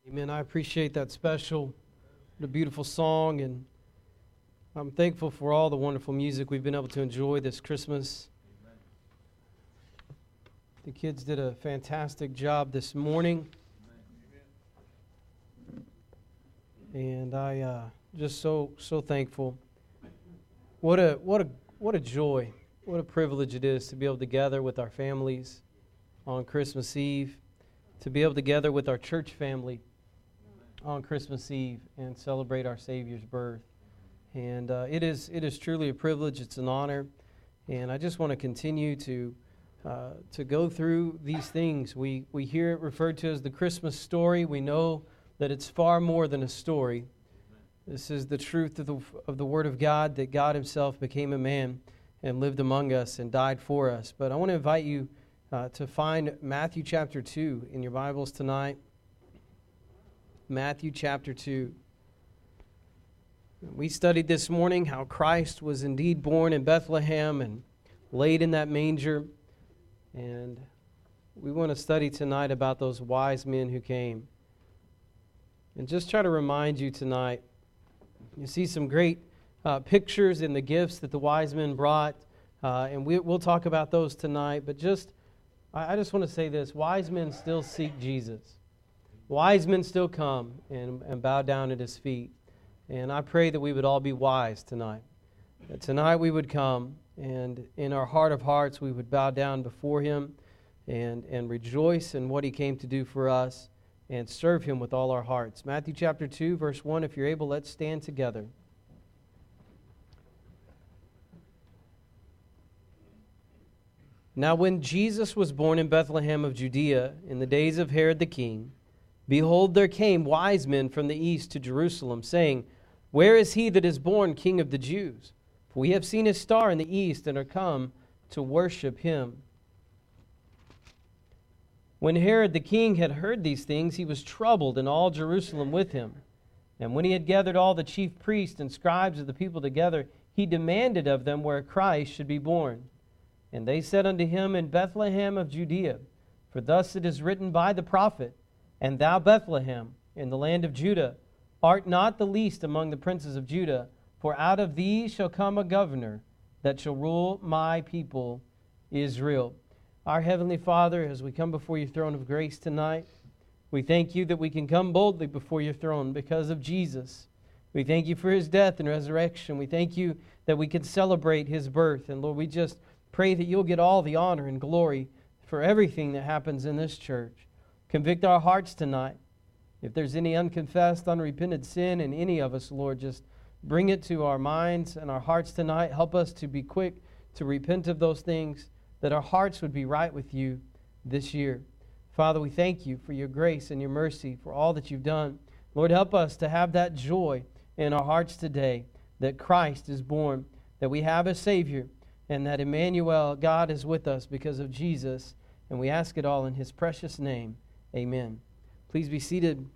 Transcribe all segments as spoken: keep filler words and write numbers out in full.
Amen. I appreciate that special, the beautiful song, and I'm thankful for all the wonderful music we've been able to enjoy this Christmas. Amen. The kids did a fantastic job this morning. Amen. And I uh, just so so thankful. What a what a what a joy, what a privilege it is to be able to gather with our families on Christmas Eve, to be able to gather with our church family on Christmas Eve and celebrate our Savior's birth. And uh, it is it is truly a privilege. It's an honor. And I just want to continue to uh, to go through these things. We we hear it referred to as the Christmas story. We know that it's far more than a story. This is the truth of the of the Word of God, that God Himself became a man and lived among us and died for us. But I want to invite you uh, to find Matthew chapter two in your Bibles tonight. Matthew chapter two. We studied this morning how Christ was indeed born in Bethlehem and laid in that manger. And we want to study tonight about those wise men who came. And just try to remind you tonight, you see some great uh, pictures in the gifts that the wise men brought. Uh, and we, we'll talk about those tonight. But just, I, I just want to say this, wise men still seek Jesus. Wise men still come and, and bow down at His feet. And I pray that we would all be wise tonight. That tonight we would come and in our heart of hearts we would bow down before Him and, and rejoice in what He came to do for us and serve Him with all our hearts. Matthew chapter two, verse one, if you're able, let's stand together. Now when Jesus was born in Bethlehem of Judea in the days of Herod the king, behold, there came wise men from the east to Jerusalem, saying, Where is he that is born King of the Jews? For we have seen his star in the east and are come to worship him. When Herod the king had heard these things, he was troubled, and all Jerusalem with him. And when he had gathered all the chief priests and scribes of the people together, he demanded of them where Christ should be born. And they said unto him, In Bethlehem of Judea, for thus it is written by the prophet, And thou, Bethlehem, in the land of Judah, art not the least among the princes of Judah, for out of thee shall come a governor that shall rule my people Israel. Our Heavenly Father, as we come before your throne of grace tonight, we thank you that we can come boldly before your throne because of Jesus. We thank you for His death and resurrection. We thank you that we can celebrate His birth. And Lord, we just pray that you'll get all the honor and glory for everything that happens in this church. Convict our hearts tonight. If there's any unconfessed, unrepented sin in any of us, Lord, just bring it to our minds and our hearts tonight. Help us to be quick to repent of those things, that our hearts would be right with you this year. Father, we thank you for your grace and your mercy, for all that you've done. Lord, help us to have that joy in our hearts today, that Christ is born, that we have a Savior, and that Emmanuel, God, is with us because of Jesus. And we ask it all in His precious name. Amen. Please be seated.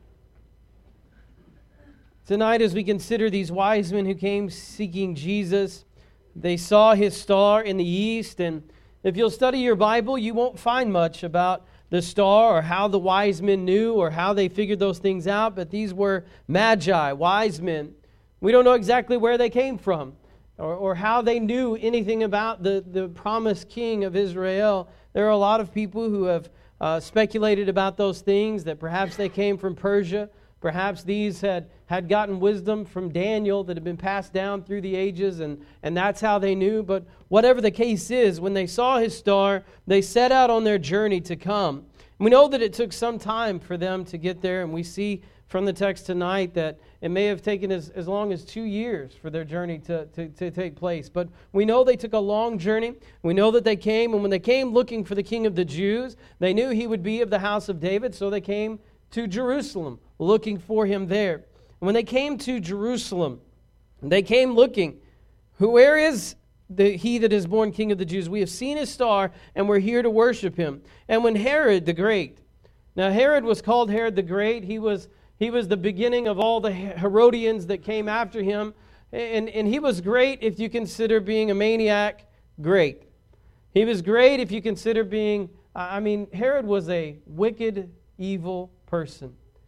Tonight, as we consider these wise men who came seeking Jesus, they saw His star in the east. And if you'll study your Bible, you won't find much about the star or how the wise men knew or how they figured those things out. But these were magi, wise men. We don't know exactly where they came from or, or how they knew anything about the, the promised king of Israel. There are a lot of people who have Uh, speculated about those things, that perhaps they came from Persia. Perhaps these had, had gotten wisdom from Daniel that had been passed down through the ages, and, and that's how they knew. But whatever the case is, when they saw his star, they set out on their journey to come. We know that it took some time for them to get there, and we see from the text tonight that it may have taken as, as long as two years for their journey to, to, to take place. But we know they took a long journey. We know that they came, and when they came looking for the King of the Jews, they knew he would be of the house of David, so they came to Jerusalem looking for him there. And when they came to Jerusalem, they came looking, where is the, he that is born King of the Jews? We have seen his star, and we're here to worship him. And when Herod the Great, now Herod was called Herod the Great, he was He was the beginning of all the Herodians that came after him. And, and he was great if you consider being a maniac, great. He was great if you consider being, I mean, Herod was a wicked, evil person.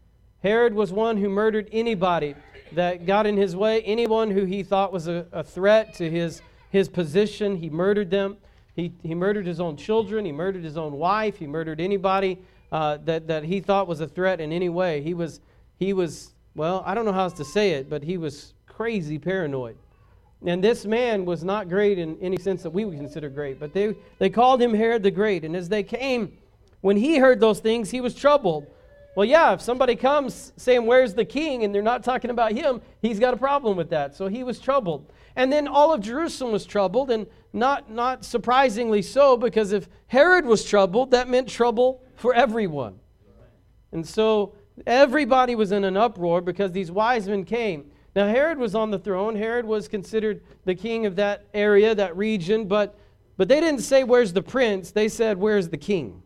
Herod was one who murdered anybody that got in his way, anyone who he thought was a, a threat to his, his position. He murdered them. He, he murdered his own children. He murdered his own wife. He murdered anybody uh, that, that he thought was a threat in any way. He was, he was, well, I don't know how else to say it, but he was crazy paranoid. And this man was not great in any sense that we would consider great, but they, they called him Herod the Great. And as they came, when he heard those things, he was troubled. Well, yeah, if somebody comes saying, where's the king, and they're not talking about him, he's got a problem with that. So he was troubled. And then all of Jerusalem was troubled, and not, not surprisingly so, because if Herod was troubled, that meant trouble for everyone. And so everybody was in an uproar because these wise men came. Now, Herod was on the throne. Herod was considered the king of that area, that region, but, but they didn't say, where's the prince? They said, where's the king?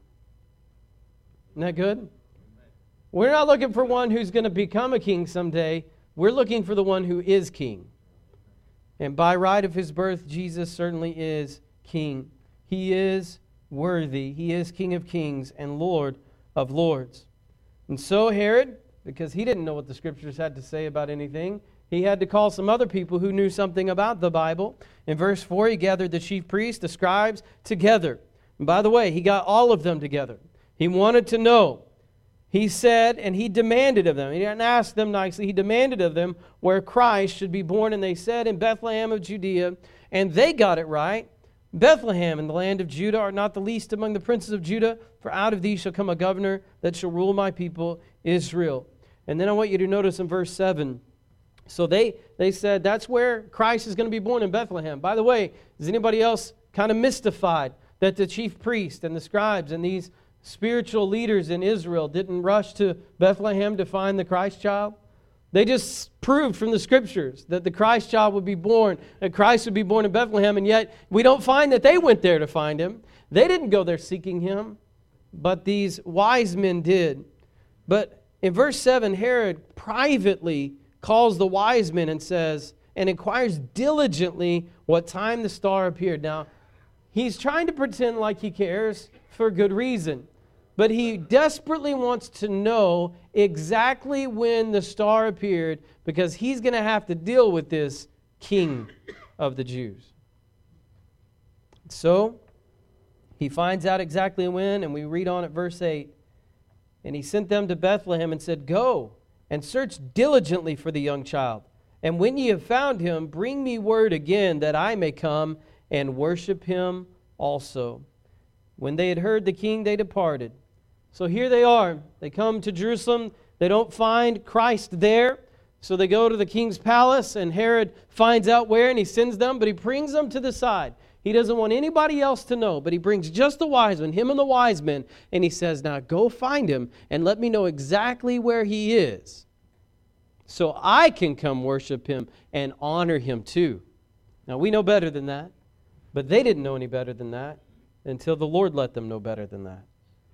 Isn't that good? We're not looking for one who's going to become a king someday. We're looking for the one who is king. And by right of his birth, Jesus certainly is king. He is worthy. He is King of kings and Lord of lords. And so Herod, because he didn't know what the scriptures had to say about anything, he had to call some other people who knew something about the Bible. In verse four, he gathered the chief priests, the scribes, together. And by the way, he got all of them together. He wanted to know. He said, and he demanded of them. He didn't ask them nicely. He demanded of them where Christ should be born. And they said, in Bethlehem of Judea. And they got it right. Bethlehem in the land of Judah are not the least among the princes of Judah, for out of these shall come a governor that shall rule my people Israel. And then I want you to notice in verse seven. So they, they said, that's where Christ is going to be born, in Bethlehem. By the way, is anybody else kind of mystified that the chief priest and the scribes and these spiritual leaders in Israel didn't rush to Bethlehem to find the Christ child? They just proved from the scriptures that the Christ child would be born, that Christ would be born in Bethlehem, and yet we don't find that they went there to find him. They didn't go there seeking him, but these wise men did. But in verse seven, Herod privately calls the wise men and says, and inquires diligently what time the star appeared. Now, he's trying to pretend like he cares for good reason. But he desperately wants to know exactly when the star appeared, because he's going to have to deal with this king of the Jews. So, he finds out exactly when, and we read on at verse eight. And he sent them to Bethlehem and said, go and search diligently for the young child. And when ye have found him, bring me word again, that I may come and worship him also. When they had heard the king, they departed. So here they are. They come to Jerusalem. They don't find Christ there. So they go to the king's palace, and Herod finds out where, and he sends them, but he brings them to the side. He doesn't want anybody else to know, but he brings just the wise men, him and the wise men, and he says, now go find him and let me know exactly where he is, so I can come worship him and honor him too. Now we know better than that, but they didn't know any better than that until the Lord let them know better than that.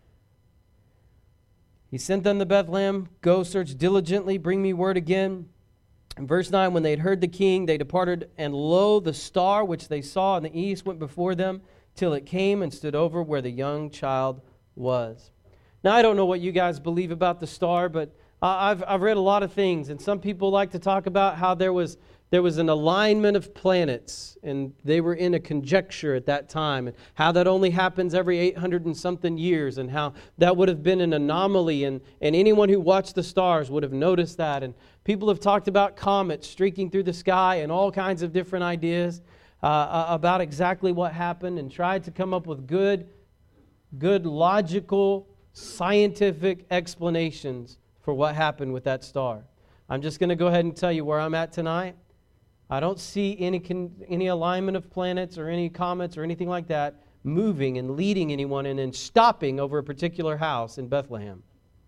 He sent them to Bethlehem, go search diligently, bring me word again. In verse nine, when they had heard the king, they departed, and lo, the star which they saw in the east went before them, till it came and stood over where the young child was. Now, I don't know what you guys believe about the star, but I've, I've read a lot of things, and some people like to talk about how there was There was an alignment of planets, and they were in a conjecture at that time, and how that only happens every eight hundred and something years, and how that would have been an anomaly, and, and anyone who watched the stars would have noticed that. And people have talked about comets streaking through the sky and all kinds of different ideas uh, about exactly what happened, and tried to come up with good, good logical, scientific explanations for what happened with that star. I'm just going to go ahead and tell you where I'm at tonight. I don't see any any alignment of planets or any comets or anything like that moving and leading anyone and then stopping over a particular house in Bethlehem.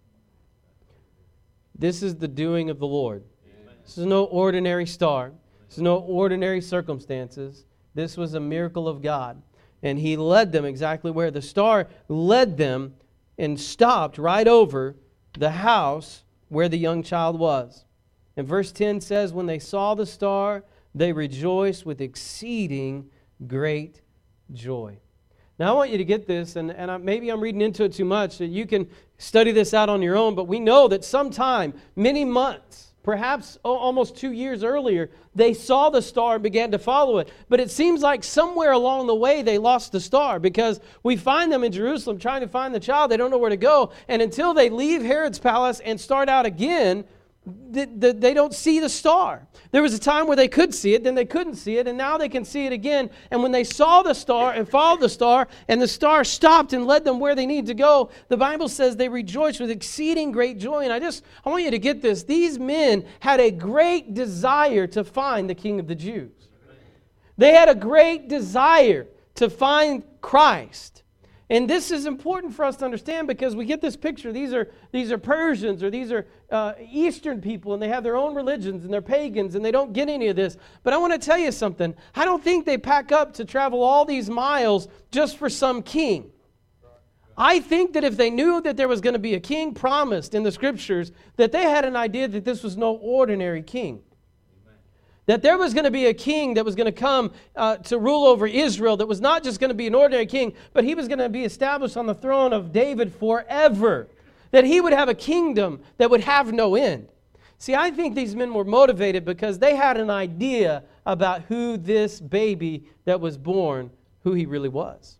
This is the doing of the Lord. Amen. This is no ordinary star. This is no ordinary circumstances. This was a miracle of God. And he led them exactly where. The star led them and stopped right over the house where the young child was. And verse ten says, when they saw the star, they rejoiced with exceeding great joy. Now, I want you to get this, and, and I, maybe I'm reading into it too much. You can study this out on your own, but we know that sometime, many months, perhaps oh, almost two years earlier, they saw the star and began to follow it. But it seems like somewhere along the way they lost the star, because we find them in Jerusalem trying to find the child. They don't know where to go. And until they leave Herod's palace and start out again, they don't see the star. There was a time where they could see it, then they couldn't see it, and now they can see it again. And when they saw the star and followed the star, and the star stopped and led them where they need to go, the Bible says they rejoiced with exceeding great joy. And I just, I want you to get this. These men had a great desire to find the King of the Jews. They had a great desire to find Christ. And this is important for us to understand, because we get this picture. These are these are Persians, or these are uh, Eastern people, and they have their own religions, and they're pagans, and they don't get any of this. But I want to tell you something. I don't think they pack up to travel all these miles just for some king. I think that if they knew that there was going to be a king promised in the Scriptures, that they had an idea that this was no ordinary king. That there was going to be a king that was going to come uh, to rule over Israel, that was not just going to be an ordinary king, but he was going to be established on the throne of David forever. That he would have a kingdom that would have no end. See, I think these men were motivated because they had an idea about who this baby that was born, who he really was.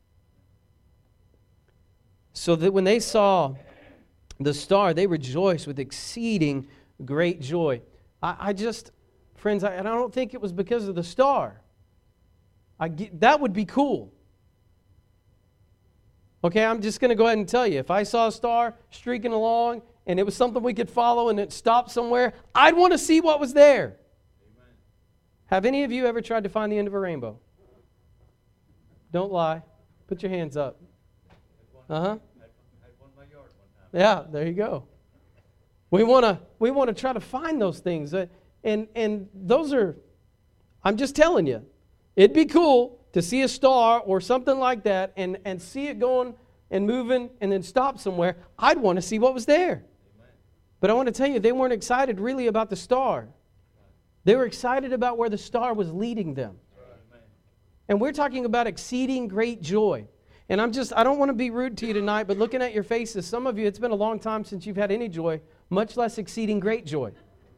So that when they saw the star, they rejoiced with exceeding great joy. I, I just... Friends, I, and I don't think it was because of the star. I get, that would be cool. Okay, I'm just going to go ahead and tell you. If I saw a star streaking along and it was something we could follow and it stopped somewhere, I'd want to see what was there. Amen. Have any of you ever tried to find the end of a rainbow? Don't lie. Put your hands up. Uh-huh. Yeah, there you go. We want to we want to try to find those things. Uh, And and those are, I'm just telling you, it'd be cool to see a star or something like that and, and see it going and moving and then stop somewhere. I'd want to see what was there. Amen. But I want to tell you, they weren't excited really about the star. They were excited about where the star was leading them. Amen. And we're talking about exceeding great joy. And I'm just, I don't want to be rude to you tonight, but looking at your faces, some of you, it's been a long time since you've had any joy, much less exceeding great joy.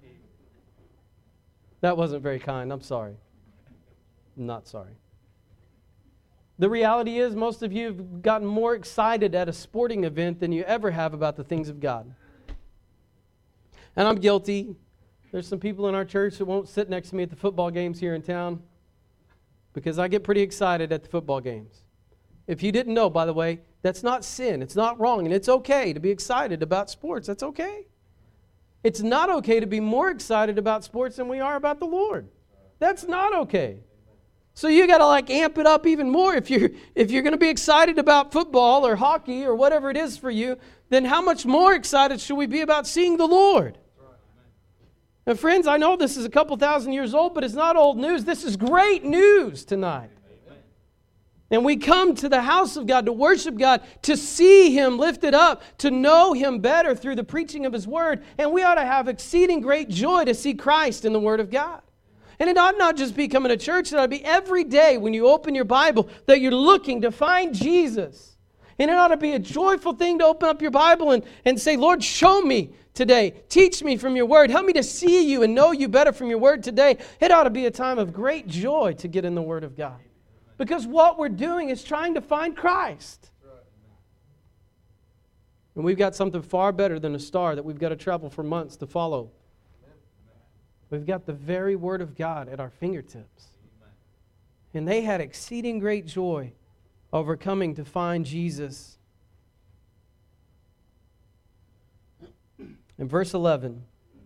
That wasn't very kind. I'm sorry. I'm not sorry. The reality is most of you have gotten more excited at a sporting event than you ever have about the things of God. And I'm guilty. There's some people in our church that won't sit next to me at the football games here in town because I get pretty excited at the football games. If you didn't know, by the way, that's not sin. It's not wrong. And it's okay to be excited about sports. That's okay. It's not okay to be more excited about sports than we are about the Lord. That's not okay. So you got to like amp it up even more. If you're if you're going to be excited about football or hockey or whatever it is for you, then how much more excited should we be about seeing the Lord? And friends, I know this is a couple thousand years old, but it's not old news. This is great news tonight. And we come to the house of God to worship God, to see Him lifted up, to know Him better through the preaching of His Word. And we ought to have exceeding great joy to see Christ in the Word of God. And it ought not just be coming to church. It ought to be every day when you open your Bible that you're looking to find Jesus. And it ought to be a joyful thing to open up your Bible and, and say, Lord, show me today. Teach me from your Word. Help me to see you and know you better from your Word today. It ought to be a time of great joy to get in the Word of God. Because what we're doing is trying to find Christ. And we've got something far better than a star that we've got to travel for months to follow. We've got the very Word of God at our fingertips. And they had exceeding great joy over coming to find Jesus. In verse eleven,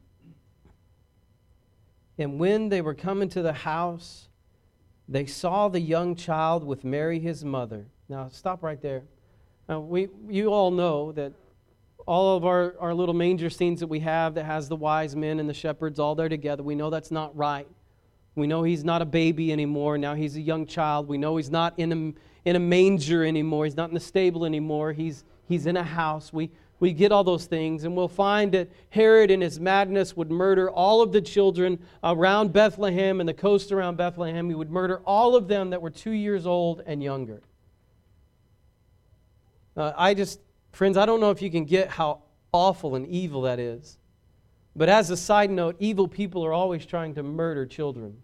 and when they were coming to the house, they saw the young child with Mary his mother. Now, stop right there. Now, we, you all know that all of our, our little manger scenes that we have that has the wise men and the shepherds all there together, we know that's not right. We know he's not a baby anymore. Now he's a young child. We know he's not in a, in a manger anymore. He's not in the stable anymore. He's, he's in a house. We, we get all those things, and we'll find that Herod in his madness would murder all of the children around Bethlehem and the coast around Bethlehem. He would murder all of them that were two years old and younger. Uh, I just, friends, I don't know if you can get how awful and evil that is. But as a side note, evil people are always trying to murder children.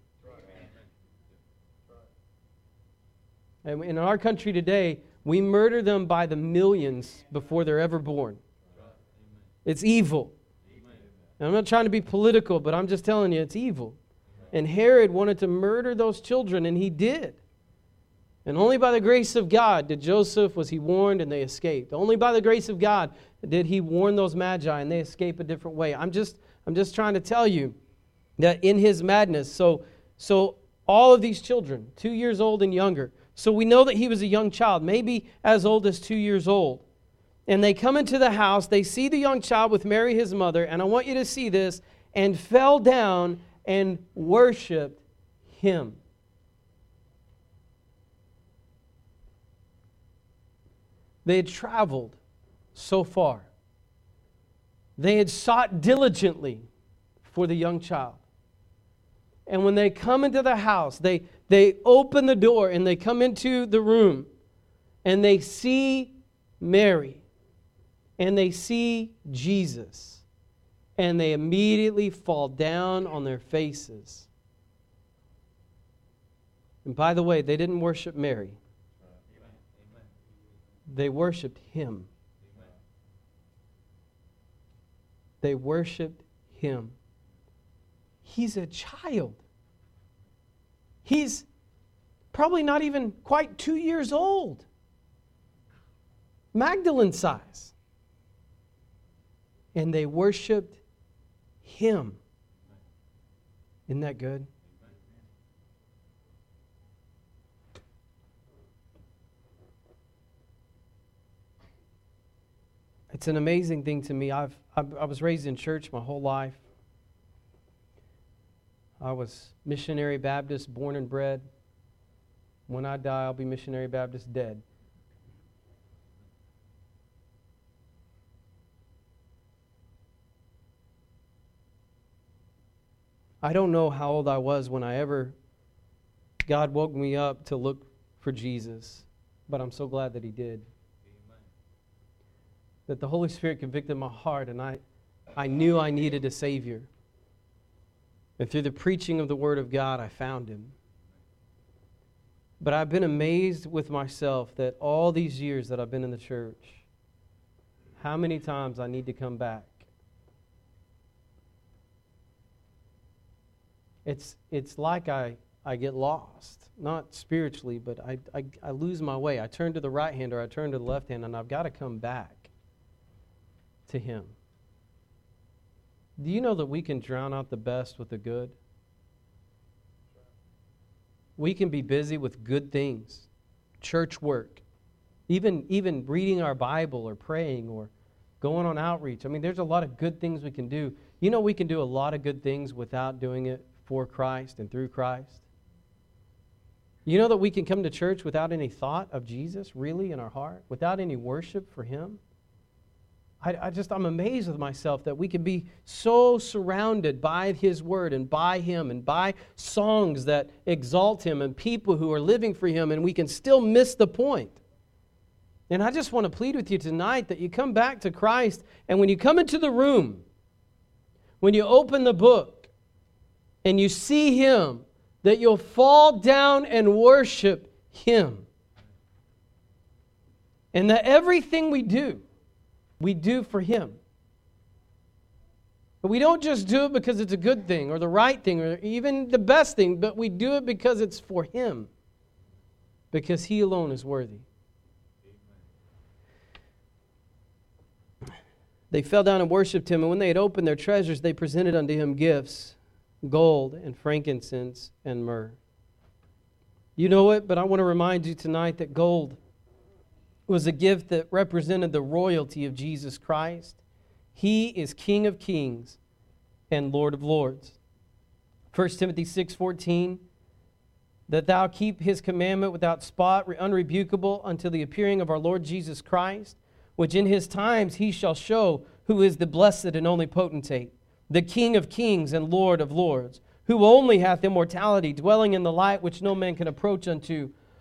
And in our country today, we murder them by the millions before they're ever born. It's evil. And I'm not trying to be political, but I'm just telling you, it's evil. And Herod wanted to murder those children, and he did. And only by the grace of God did Joseph, was he warned, and they escaped. Only by the grace of God did he warn those magi, and they escape a different way. I'm just, I'm just trying to tell you that in his madness, so, so all of these children, two years old and younger, so we know that he was a young child, maybe as old as two years old. And they come into the house, they see the young child with Mary, his mother, and I want you to see this, and fell down and worshiped him. They had traveled so far. They had sought diligently for the young child. And when they come into the house, they, they open the door and they come into the room and they see Mary and they see Jesus. And they immediately fall down on their faces. And by the way, they didn't worship Mary. They worshiped him. They worshiped him. He's a child. He's probably not even quite two years old. Magdalene size. And they worshiped him. Isn't that good? It's an amazing thing to me. I've, I've I was raised in church my whole life. I was missionary Baptist, born and bred. When I die, I'll be missionary Baptist dead. I don't know how old I was when I ever, God woke me up to look for Jesus, but I'm so glad that he did. Amen. That the Holy Spirit convicted my heart, and I, I knew I needed a Savior. And through the preaching of the Word of God, I found him. But I've been amazed with myself that all these years that I've been in the church, how many times I need to come back. It's it's like I, I get lost, not spiritually, but I, I, I lose my way. I turn to the right hand or I turn to the left hand, and I've got to come back to him. Do you know that we can drown out the best with the good? We can be busy with good things, church work, even, even reading our Bible or praying or going on outreach. I mean, there's a lot of good things we can do. You know, we can do a lot of good things without doing it for Christ and through Christ. You know that we can come to church without any thought of Jesus really in our heart, without any worship for him. I, I just, I'm amazed with myself that we can be so surrounded by his word and by him and by songs that exalt him and people who are living for him, and we can still miss the point. And I just want to plead with you tonight that you come back to Christ, and when you come into the room, when you open the book, and you see him, that you'll fall down and worship him. And that everything we do, we do for him. But we don't just do it because it's a good thing or the right thing or even the best thing, but we do it because it's for him. Because he alone is worthy. They fell down and worshipped him, and when they had opened their treasures, they presented unto him gifts, gold and frankincense and myrrh. You know it, but I want to remind you tonight that gold was a gift that represented the royalty of Jesus Christ. He is King of kings and Lord of lords. First Timothy six fourteen, that thou keep his commandment without spot, unrebukable, until the appearing of our Lord Jesus Christ, which in his times he shall show who is the blessed and only potentate, the King of kings and Lord of lords, who only hath immortality, dwelling in the light which no man can approach unto,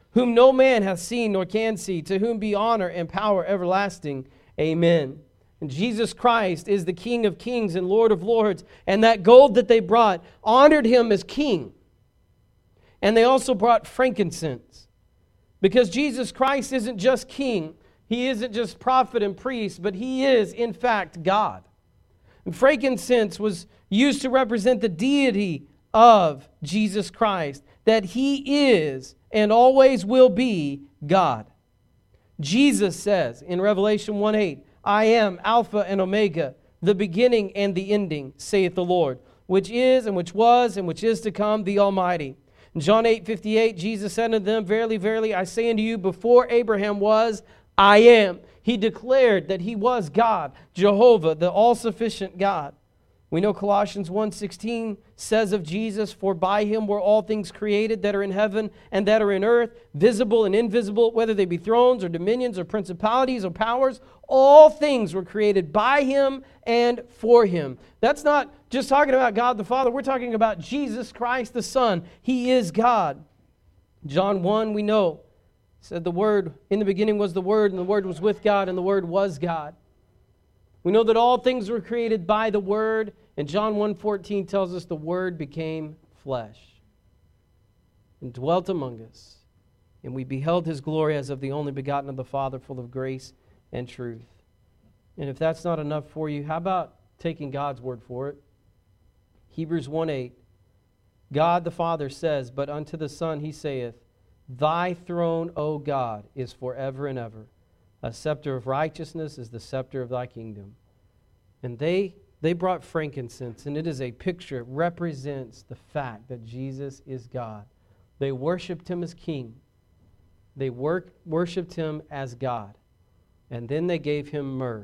whom no man hath seen nor can see, to whom be honor and power everlasting. Amen. And Jesus Christ is the King of kings and Lord of lords. And that gold that they brought honored him as king. And they also brought frankincense. Because Jesus Christ isn't just king. He isn't just prophet and priest, but he is, in fact, God. And frankincense was used to represent the deity of Jesus Christ, that he is and always will be God. Jesus says in Revelation one eight, I am Alpha and Omega, the beginning and the ending, saith the Lord, which is and which was and which is to come, the Almighty. In John eight fifty-eight, Jesus said unto them, Verily, verily, I say unto you, before Abraham was, I am. He declared that he was God, Jehovah, the all-sufficient God. We know Colossians one sixteen says of Jesus, For by him were all things created that are in heaven and that are in earth, visible and invisible, whether they be thrones or dominions or principalities or powers. All things were created by him and for him. That's not just talking about God the Father. We're talking about Jesus Christ the Son. He is God. John one, we know, said the Word, in the beginning was the Word, and the Word was with God, and the Word was God. We know that all things were created by the Word, and John one fourteen tells us the Word became flesh and dwelt among us, and we beheld his glory as of the only begotten of the Father, full of grace and truth. And if that's not enough for you, how about taking God's word for it? Hebrews one eight, God the Father says, But unto the Son he saith, Thy throne, O God, is forever and ever. A scepter of righteousness is the scepter of thy kingdom. And they they brought frankincense, and it is a picture, it represents the fact that Jesus is God. They worshiped him as king. They work, worshiped him as God. And then they gave him myrrh.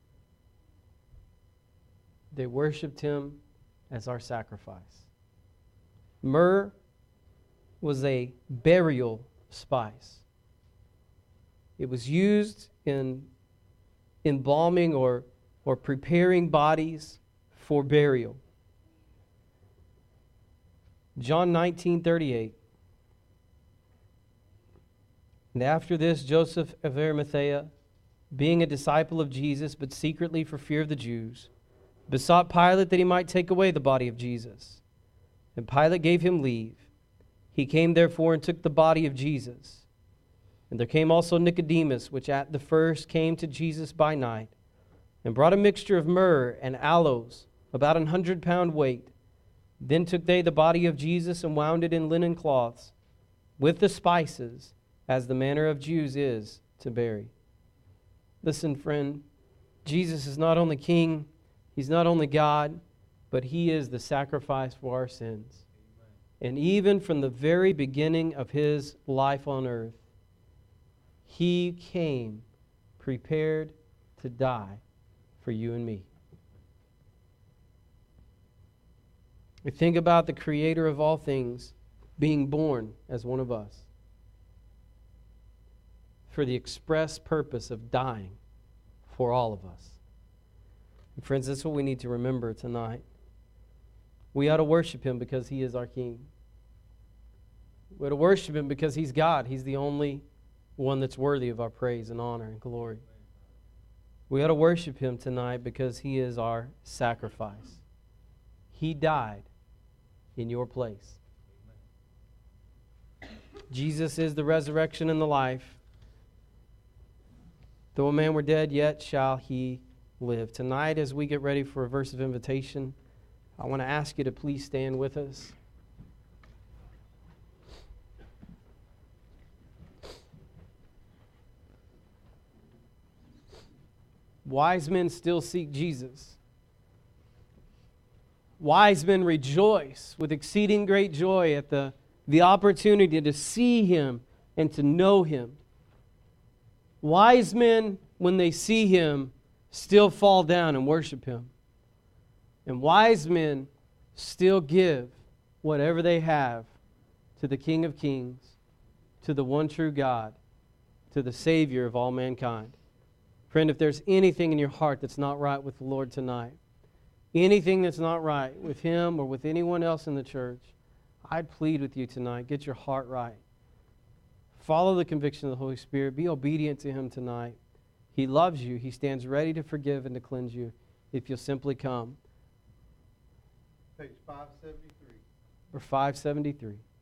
They worshiped him as our sacrifice. Myrrh was a burial spice. It was used in embalming or, or preparing bodies for burial. John nineteen thirty-eight. And after this, Joseph of Arimathea, being a disciple of Jesus, but secretly for fear of the Jews, besought Pilate that he might take away the body of Jesus. And Pilate gave him leave. He came therefore and took the body of Jesus. And there came also Nicodemus, which at the first came to Jesus by night, and brought a mixture of myrrh and aloes, about an hundred pound weight. Then took they the body of Jesus and wound it in linen cloths, with the spices, as the manner of Jews is to bury. Listen, friend, Jesus is not only King, he's not only God, but he is the sacrifice for our sins. And even from the very beginning of his life on earth, he came prepared to die for you and me. We think about the Creator of all things being born as one of us for the express purpose of dying for all of us. And friends, that's what we need to remember tonight. We ought to worship him because he is our King. We ought to worship him because he's God. He's the only one that's worthy of our praise and honor and glory. We ought to worship him tonight because he is our sacrifice. He died in your place. Jesus is the resurrection and the life. Though a man were dead, yet shall he live. Tonight, as we get ready for a verse of invitation, I want to ask you to please stand with us. Wise men still seek Jesus. Wise men rejoice with exceeding great joy at the, the opportunity to see him and to know him. Wise men, when they see him, still fall down and worship him. And wise men still give whatever they have to the King of Kings, to the one true God, to the Savior of all mankind. Friend, if there's anything in your heart that's not right with the Lord tonight, anything that's not right with him or with anyone else in the church, I'd plead with you tonight, get your heart right. Follow the conviction of the Holy Spirit. Be obedient to Him tonight. He loves you. He stands ready to forgive and to cleanse you if you'll simply come. Page five seventy-three. Or five seventy-three.